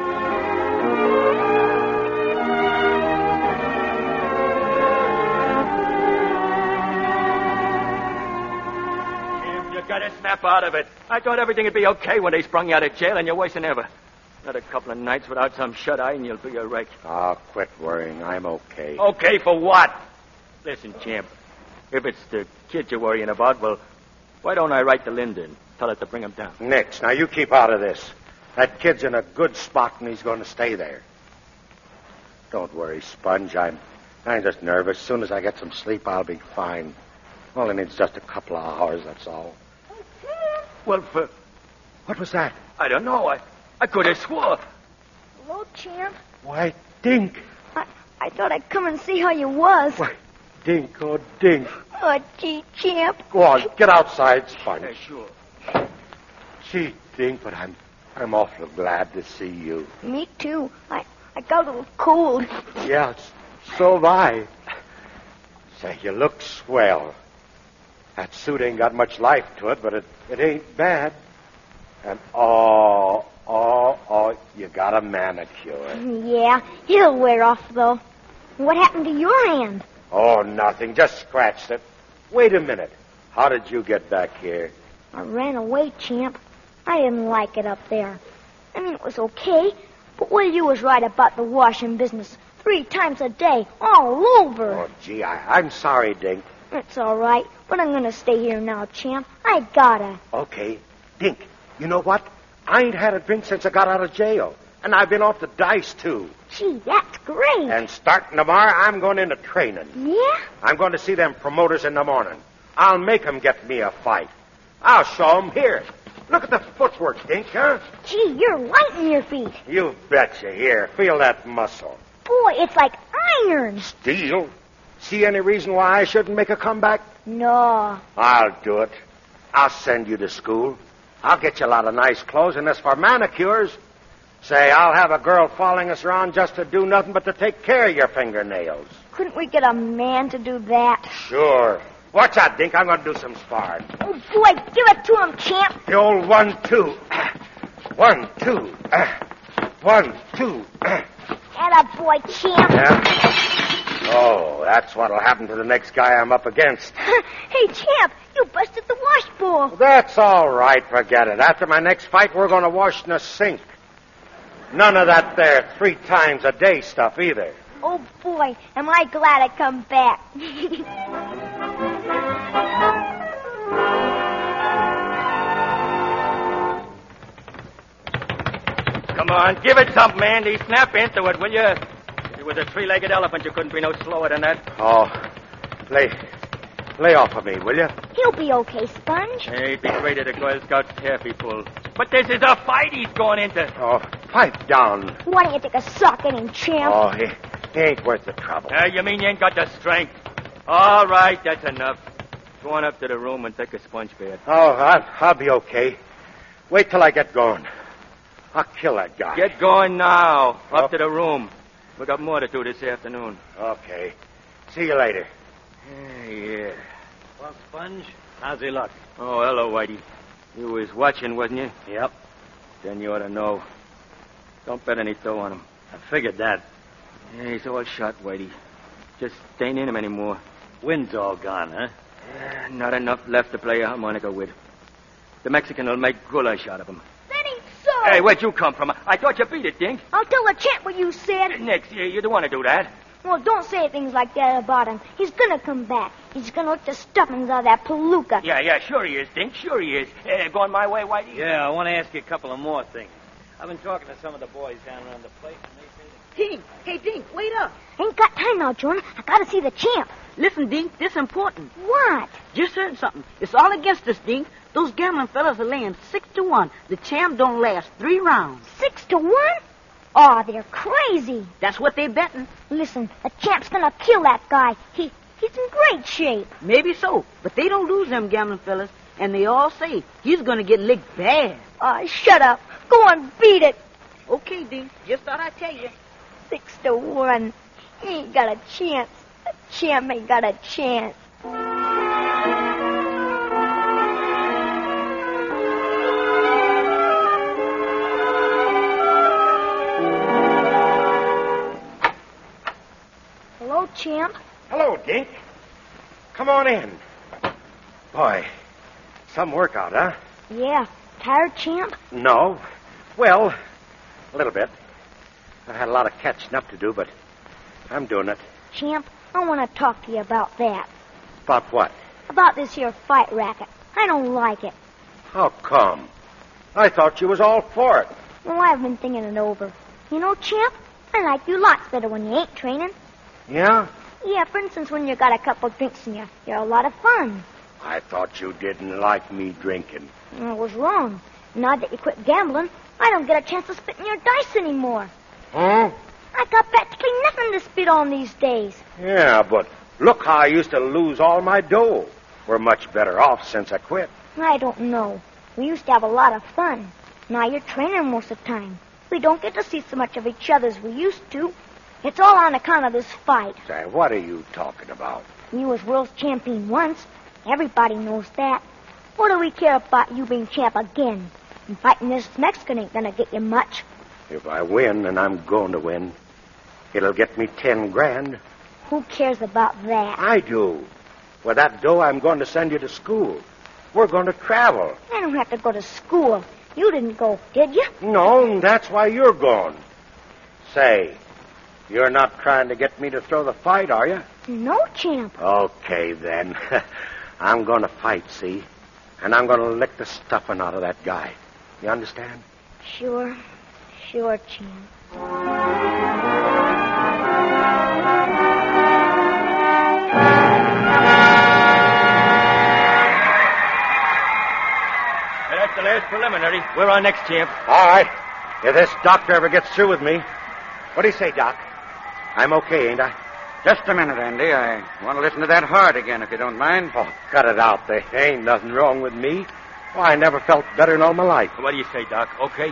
Gotta snap out of it. I thought everything would be okay when they sprung you out of jail, and you're worse than ever. Another couple of nights without some shut-eye, and you'll be a wreck. Oh, quit worrying. I'm okay. Okay for what? Listen, champ, if it's the kid you're worrying about, well, why don't I write to Linda and tell her to bring him down? Nix, now you keep out of this. That kid's in a good spot, and he's going to stay there. Don't worry, Sponge. I'm just nervous. As soon as I get some sleep, I'll be fine. Well, it needs just a couple of hours, that's all. Well, what was that? I don't know. I could have swore. Hello, champ. Why, Dink. I thought I'd come and see how you was. Why, Dink, oh, Dink. Oh, gee, champ. Go on, get outside, Sponge. Yeah, sure. Gee, Dink, but I'm awful glad to see you. Me too. I got a little cold. Yeah, so have I. Say, you look swell. That suit ain't got much life to it, but it ain't bad. And, you got a manicure. Yeah, it'll wear off, though. What happened to your hand? Oh, nothing. Just scratched it. Wait a minute. How did you get back here? I ran away, champ. I didn't like it up there. I mean, it was okay, but what you was right about the washing business. 3 times a day, all over. Oh, gee, I'm sorry, Dink. It's all right, but I'm going to stay here now, champ. I gotta. Okay. Dink, you know what? I ain't had a drink since I got out of jail. And I've been off the dice, too. Gee, that's great. And starting tomorrow, I'm going into training. Yeah? I'm going to see them promoters in the morning. I'll make them get me a fight. I'll show them here. Look at the footwork, Dink, huh? Gee, you're light in your feet. You betcha. Here, feel that muscle. Boy, it's like iron. Steel? See any reason why I shouldn't make a comeback? No. I'll do it. I'll send you to school. I'll get you a lot of nice clothes, and as for manicures, say, I'll have a girl following us around just to do nothing but to take care of your fingernails. Couldn't we get a man to do that? Sure. Watch out, Dink. I'm going to do some sparring. Oh, boy, give it to him, champ. The old 1-2. 1-2. 1-2. Attaboy, champ. Yeah. Oh, that's what'll happen to the next guy I'm up against. Hey, champ, you busted the washbowl. That's all right. Forget it. After my next fight, we're going to wash in the sink. None of that there 3 times a day stuff either. Oh, boy, am I glad I come back. Come on, give it something, Andy. Snap into it, will you? If it was a 3-legged elephant, you couldn't be no slower than that. Oh, lay off of me, will you? He'll be okay, Sponge. Hey, he'd be great at a Girl Scout taffy pull. But this is a fight he's going into. Oh, pipe down. Why don't you take a sock at him, champ? Oh, he ain't worth the trouble. You mean you ain't got the strength? All right, that's enough. Go on up to the room and take a sponge bath. Oh, I'll be okay. Wait till I get going. I'll kill that guy. Get going now. Up to the room. We got more to do this afternoon. Okay. See you later. Yeah. Well, Sponge, how's he look? Oh, hello, Whitey. You was watching, wasn't you? Yep. Then you ought to know. Don't bet any dough on him. I figured that. Yeah, he's all shot, Whitey. Just ain't in him anymore. Wind's all gone, huh? Not enough left to play a harmonica with. The Mexican will make goulash out of him. That ain't so. Hey, where'd you come from? I thought you beat it, Dink. I'll tell the champ what you said. Nix, you don't want to do that. Well, don't say things like that about him. He's gonna come back. He's gonna lick the stuffings out of that palooka. Yeah, sure he is, Dink. Sure he is. Going my way, Whitey? Yeah, I want to ask you a couple of more things. I've been talking to some of the boys down around the place, and they say that... Dink, hey, Dink, wait up. Ain't got time now, Jordan. I gotta see the champ. Listen, Dink, this important. What? Just heard something. It's all against us, Dink. Those gambling fellas are laying 6-1. The champ don't last 3 rounds. 6-1? Oh, they're crazy. That's what they betting. Listen, the champ's gonna kill that guy. He's in great shape. Maybe so, but they don't lose them gambling fellas, and they all say he's gonna get licked bad. Oh, shut up. Go on, beat it. Okay, Dink. Just thought I'd tell you. 6-1. He ain't got a chance. The champ ain't got a chance. Hello, champ. Hello, Dink. Come on in. Boy, some workout, huh? Yeah. Tired, champ? No. Well, a little bit. I had a lot of catching up to do, but I'm doing it. Champ, I want to talk to you about that. About what? About this here fight racket. I don't like it. How come? I thought you was all for it. Well, I've been thinking it over. You know, champ, I like you lots better when you ain't training. Yeah? Yeah, for instance, when you got a couple drinks in you, you're a lot of fun. I thought you didn't like me drinking. I was wrong. Now that you quit gambling, I don't get a chance to spit in your dice anymore. Huh? I got practically nothing to spit on these days. Yeah, but look how I used to lose all my dough. We're much better off since I quit. I don't know. We used to have a lot of fun. Now you're training most of the time. We don't get to see so much of each other as we used to. It's all on account of this fight. Say, what are you talking about? You was world champion once. Everybody knows that. What do we care about you being champ again? And fighting this Mexican ain't gonna get you much. If I win, and I'm going to win, it'll get me 10 grand. Who cares about that? I do. With that dough, I'm going to send you to school. We're going to travel. I don't have to go to school. You didn't go, did you? No, and that's why you're going. Say, you're not trying to get me to throw the fight, are you? No, champ. Okay, then. I'm going to fight, see? And I'm going to lick the stuffing out of that guy. You understand? Sure, champ. That's the last preliminary. We're on next, champ. All right. If this doctor ever gets through with me. What do you say, Doc? I'm okay, ain't I? Just a minute, Andy. I want to listen to that heart again, if you don't mind. Oh, cut it out. There ain't nothing wrong with me. Why, I never felt better in all my life. What do you say, Doc? Okay?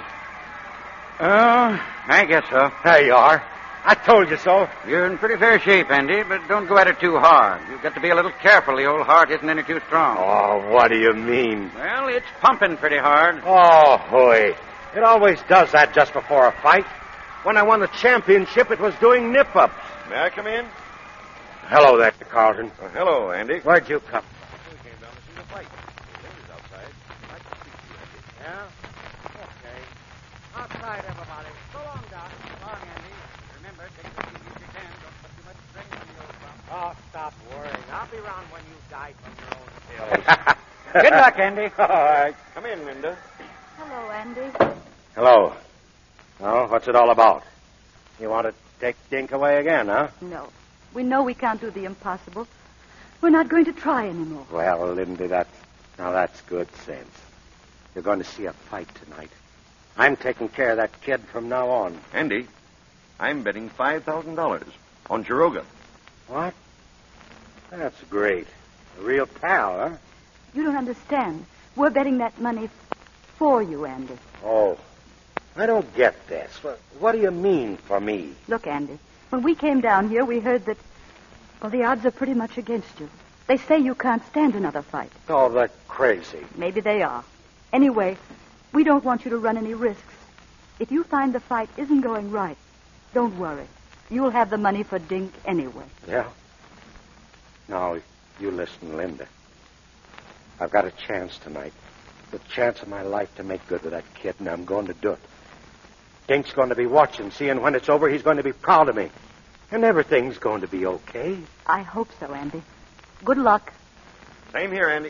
I guess so. There you are. I told you so. You're in pretty fair shape, Andy, but don't go at it too hard. You've got to be a little careful. The old heart isn't any too strong. Oh, what do you mean? Well, it's pumping pretty hard. Oh, hooey. It always does that just before a fight. When I won the championship, it was doing nip-ups. May I come in? Hello there, Carlton. Hello, Andy. Where'd you come? We came down to see the fight. Linda's outside. I'd like to speak to you, Andy. Yeah? Okay. Outside, everybody. So long, Doc. So long, Andy. Remember, take it easy if you can. Don't put too much strain on the old pump. Oh, stop worrying. I'll be around when you die from your own pills. Good luck, Andy. All right. Come in, Linda. Hello, Andy. Hello. Well, what's it all about? You want to take Dink away again, huh? No. We know we can't do the impossible. We're not going to try anymore. Well, Linda, that's good sense. You're going to see a fight tonight. I'm taking care of that kid from now on. Andy, I'm betting $5,000 on Chiroga. What? That's great. A real pal, huh? You don't understand. We're betting that money for you, Andy. Oh, I don't get this. What do you mean for me? Look, Andy, when we came down here, we heard that, well, the odds are pretty much against you. They say you can't stand another fight. Oh, they're crazy. Maybe they are. Anyway, we don't want you to run any risks. If you find the fight isn't going right, don't worry. You'll have the money for Dink anyway. Yeah? Now, you listen, Linda. I've got a chance tonight. The chance of my life to make good with that kid, and I'm going to do it. Dink's going to be watching, seeing when it's over, he's going to be proud of me. And everything's going to be okay. I hope so, Andy. Good luck. Same here, Andy.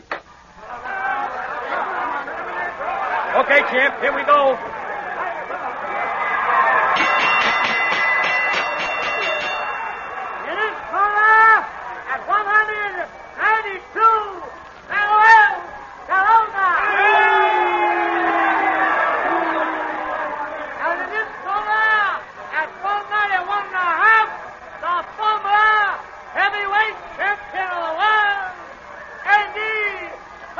Okay, champ, here we go. It is Cola at 192. Manuel Corona. And it is Cola at 191.5. The former heavyweight champion of the world, Andy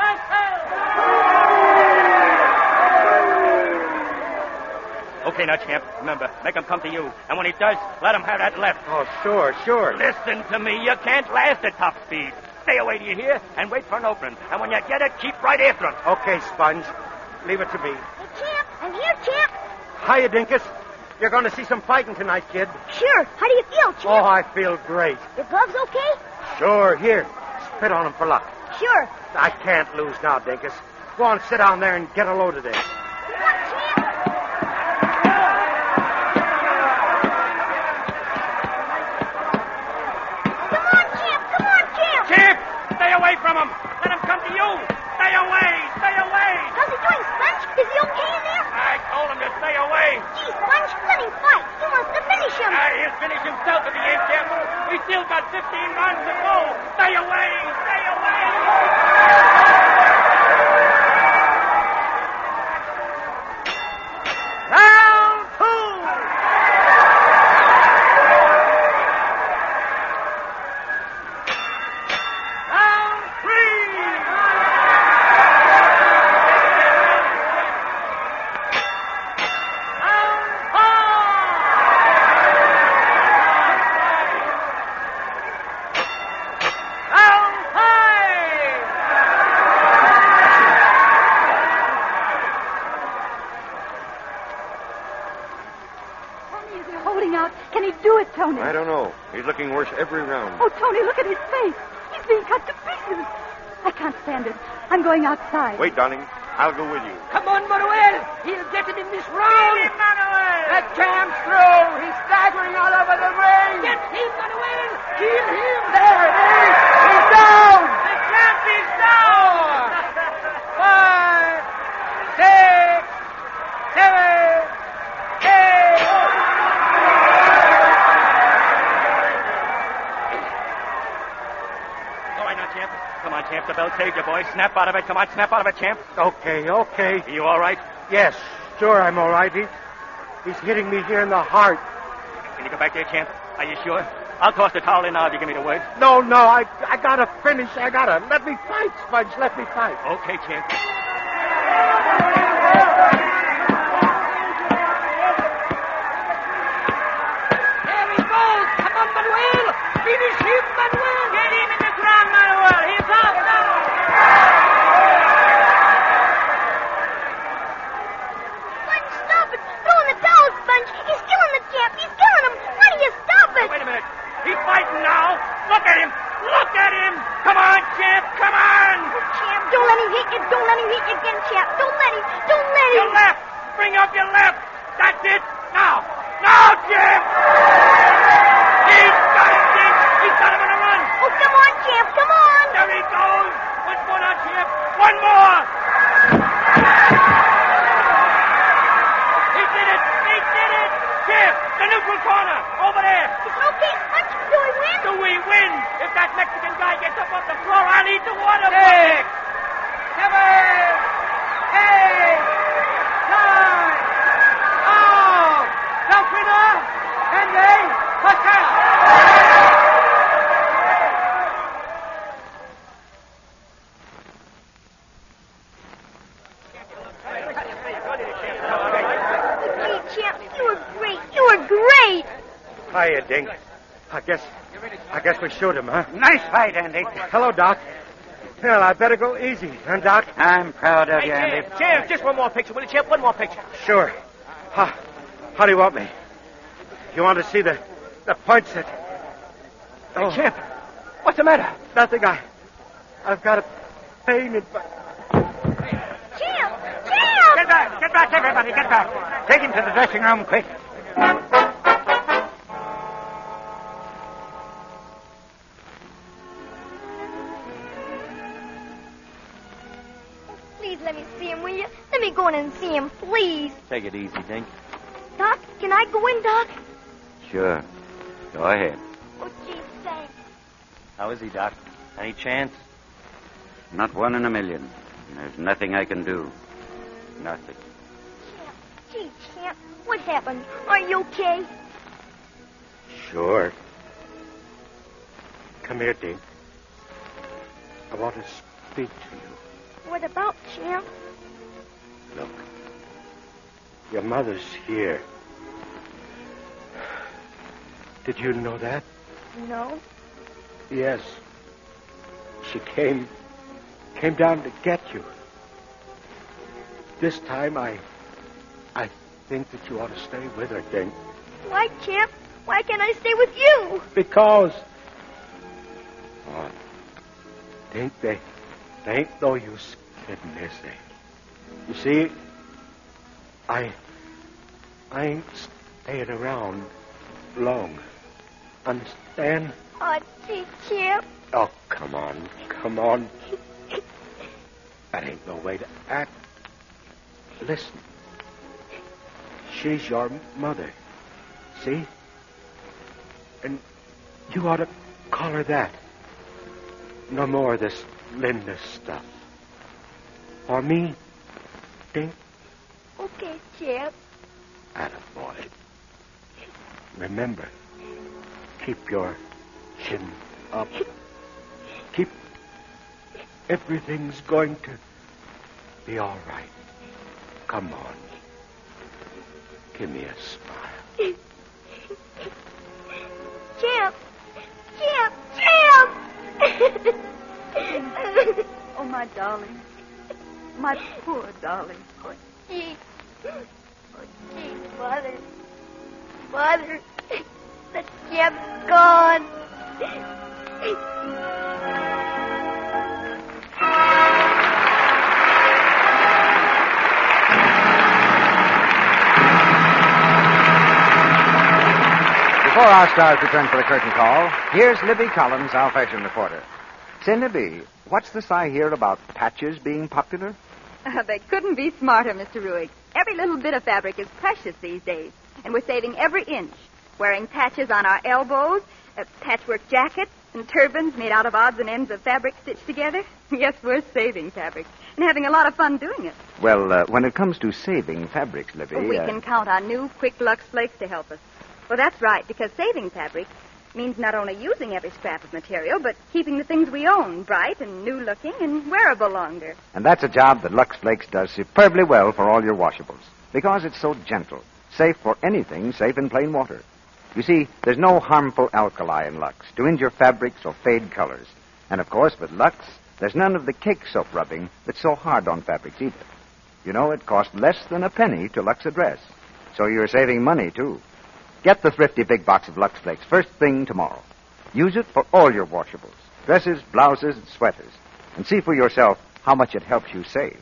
Okay, now, champ, remember, make him come to you. And when he does, let him have that left. Oh, sure. Listen to me. You can't last at top speed. Stay away, do you hear? And wait for an opening. And when you get it, keep right after him. Okay, Sponge. Leave it to me. Hey, Champ, I'm here, Champ. Hiya, Dinkus. You're going to see some fighting tonight, kid. Sure. How do you feel, Champ? Oh, I feel great. Your gloves okay? Sure, here. Spit on them for luck. Sure. I can't lose now, Dinkus. Go on, sit down there and get a load of this. Come on, Champ. Champ, stay away from him. Let him come to you. Stay away. How's he doing, Sponge? Is he okay in there? I told him to stay away. Gee, Sponge, let him fight. He wants to finish him. He'll finish himself if he ain't careful. We still got 15 rounds to go. Stay away. Round 2. Round it, Tony? I don't know. He's looking worse every round. Oh, Tony, look at his face. He's being cut to pieces. I can't stand it. I'm going outside. Wait, darling. I'll go with you. Come on, Manuel. He'll get it in this round. Get him, Manuel. That champ's through. He's staggering all over the ring. Get him, Manuel. Kill him. There it is. He's down. The champ is down. 5, 6, 7, 8. All right, now, champ. Come on, champ. The bell saved you, boy. Snap out of it. Come on, snap out of it, champ. Okay. Are you all right? Yes, sure, I'm all right. He's hitting me here in the heart. Can you go back there, champ? Are you sure? I'll toss the towel in now if you give me the word. No, I gotta finish. Let me fight, Sponge. Let me fight. Okay, champ. There he goes. Come on, Manuel. Finish him, Manuel. Get him in the ground, Manuel. He's out now. Sponge, stop it. Throw in the towel, Sponge. He's killing the champ. He's killing him. Why do you stop it? Wait a minute. He's fighting now. Look at him. Come on, champ. Come on. Oh, champ, don't let him hit you. Don't let him hit you again, champ. Don't let him. Your left. Bring up your left. That's it. Now, champ. He's got him, Dick. He's got him on a run. Oh, come on, champ. Come on. There he goes. One more now, champ. One more. He did it. Champ, the neutral corner. Over there. Is it okay, Sponge? Do we win? Do we win? If that Mexican guy gets up off the floor, I'll eat the water. 6, 7, 8, 9. Oh, the winner, Andy Patel. Dink. I guess we shoot him, huh? Nice fight, Andy. Hello, Doc. Well, I better go easy, huh, Doc? I'm proud of you, Hey, Andy. Champ, just one more picture, will you, Champ? One more picture. Sure. How do you want me? You want to see the points that... Hey, Champ, what's the matter? Nothing. I've got a pain in my... Champ! Get back, everybody, get back. Take him to the dressing room, quick. Please let me see him, will you? Let me go in and see him, please. Take it easy, Dink. Doc, can I go in, Doc? Sure. Go ahead. Oh, gee, thanks. How is he, Doc? Any chance? Not one in a million. There's nothing I can do. Nothing. Gee, Champ, what happened? Are you okay? Sure. Come here, Dink. I want to speak to you. What about, Champ? Look. Your mother's here. Did you know that? No. Yes. She came down to get you. This time I think that you ought to stay with her, Dink. Why, Champ? Why can't I stay with you? Because... Oh, Dink, they ain't no use kidding, is they? You see, I ain't staying around long. Understand? Oh, gee, Champ. Oh, come on. That ain't no way to act. Listen. She's your mother. See? And you ought to call her that. No more of this Linda stuff. For me, Dink? Okay, Champ. Attaboy. Remember, keep your chin up. Keep... Everything's going to be all right. Come on. Give me a smile. Champ! Oh, my darling. My poor darling. Oh, gee, Mother. Mother, the Champ's gone. Before our stars return for the curtain call, here's Libby Collins, our fashion reporter. Say, Libby, what's this I hear about patches being popular? They couldn't be smarter, Mr. Ruick. Every little bit of fabric is precious these days, and we're saving every inch. Wearing patches on our elbows, patchwork jackets, and turbans made out of odds and ends of fabric stitched together. Yes, we're saving fabric and having a lot of fun doing it. Well, when it comes to saving fabrics, Libby... We can count on new Quick Lux Flakes to help us. Well, that's right, because saving fabric means not only using every scrap of material, but keeping the things we own bright and new-looking and wearable longer. And that's a job that Lux Flakes does superbly well for all your washables, because it's so gentle, safe for anything safe in plain water. You see, there's no harmful alkali in Lux to injure fabrics or fade colors. And, of course, with Lux, there's none of the cake soap rubbing that's so hard on fabrics either. You know, it costs less than a penny to Lux a dress, so you're saving money, too. Get the thrifty big box of Lux Flakes first thing tomorrow. Use it for all your washables, dresses, blouses, and sweaters, and see for yourself how much it helps you save.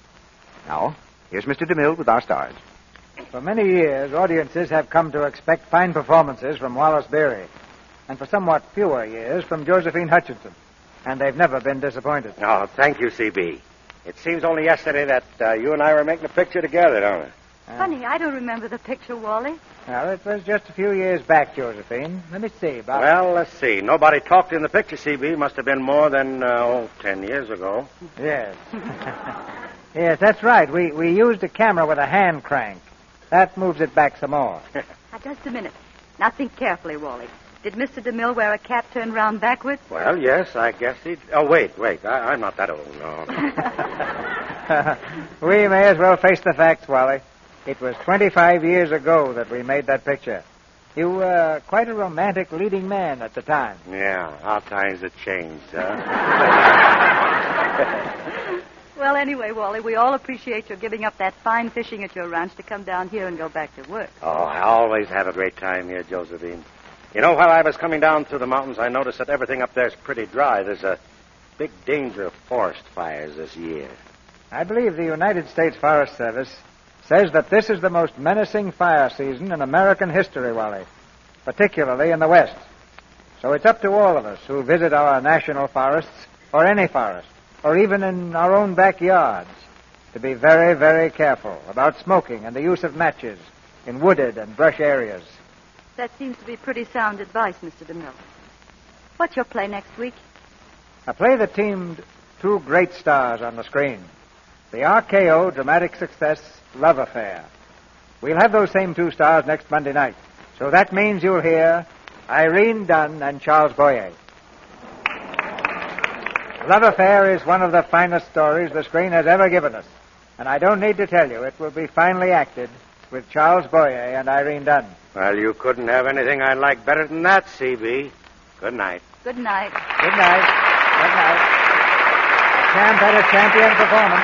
Now, here's Mr. DeMille with our stars. For many years, audiences have come to expect fine performances from Wallace Beery, and for somewhat fewer years from Josephine Hutchinson, and they've never been disappointed. Oh, thank you, C.B. It seems only yesterday that you and I were making a picture together, don't it? Funny, I don't remember the picture, Wally. Well, it was just a few years back, Josephine. Let me see. Well, let's see. Nobody talked in the picture, C.B. Must have been more than, 10 years ago. Yes. Yes, that's right. We used a camera with a hand crank. That moves it back some more. Now, just a minute. Now, think carefully, Wally. Did Mr. DeMille wear a cap turned round backwards? Well, yes, I guess he... Oh, wait. I'm not that old, no. We may as well face the facts, Wally. It was 25 years ago that we made that picture. You were quite a romantic leading man at the time. Yeah, how times have changed, huh? Well, anyway, Wally, we all appreciate your giving up that fine fishing at your ranch to come down here and go back to work. Oh, I always have a great time here, Josephine. You know, while I was coming down through the mountains, I noticed that everything up there's pretty dry. There's a big danger of forest fires this year. I believe the United States Forest Service says that this is the most menacing fire season in American history, Wally, particularly in the West. So it's up to all of us who visit our national forests, or any forest, or even in our own backyards, to be very, very careful about smoking and the use of matches in wooded and brush areas. That seems to be pretty sound advice, Mr. DeMille. What's your play next week? A play that teamed two great stars on the screen. The RKO dramatic success, Love Affair. We'll have those same two stars next Monday night. So that means you'll hear Irene Dunn and Charles Boyer. Love Affair is one of the finest stories the screen has ever given us. And I don't need to tell you, it will be finely acted with Charles Boyer and Irene Dunn. Well, you couldn't have anything I'd like better than that, C.B. Good night. Good night. Good night. Good night. The champ had a champion performance.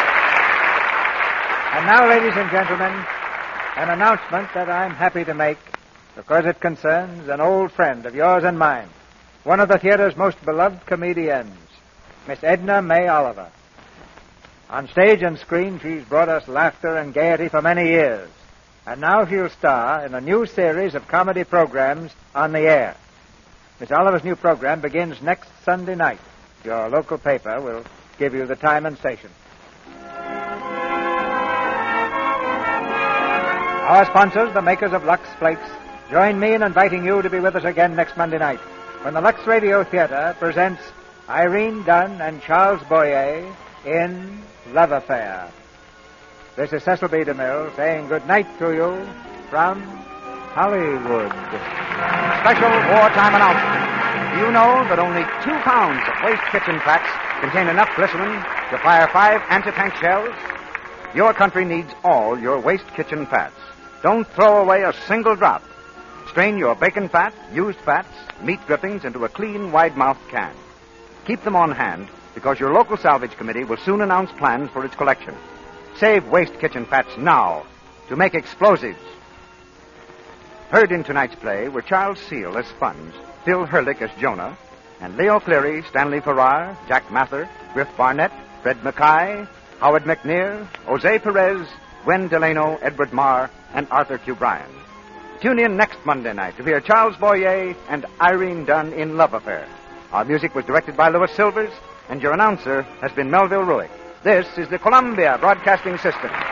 And now, ladies and gentlemen, an announcement that I'm happy to make because it concerns an old friend of yours and mine, one of the theater's most beloved comedians, Miss Edna May Oliver. On stage and screen, she's brought us laughter and gaiety for many years. And now she'll star in a new series of comedy programs on the air. Miss Oliver's new program begins next Sunday night. Your local paper will give you the time and station. Our sponsors, the makers of Lux Flakes, join me in inviting you to be with us again next Monday night when the Lux Radio Theater presents Irene Dunn and Charles Boyer in Love Affair. This is Cecil B. DeMille saying good night to you from Hollywood. Special wartime announcement. Do you know that only 2 pounds of waste kitchen fats contain enough glycerin to fire 5 anti-tank shells? Your country needs all your waste kitchen fats. Don't throw away a single drop. Strain your bacon fat, used fats, meat drippings into a clean, wide-mouthed can. Keep them on hand because your local salvage committee will soon announce plans for its collection. Save waste kitchen fats now to make explosives. Heard in tonight's play were Charles Seal as Sponge, Phil Hurlick as Jonah, and Leo Cleary, Stanley Farrar, Jack Mather, Griff Barnett, Fred Mackay, Howard McNear, Jose Perez, Gwen Delano, Edward Marr, and Arthur Q. Bryan. Tune in next Monday night to hear Charles Boyer and Irene Dunn in Love Affair. Our music was directed by Louis Silvers, and your announcer has been Melville Ruick. This is the Columbia Broadcasting System.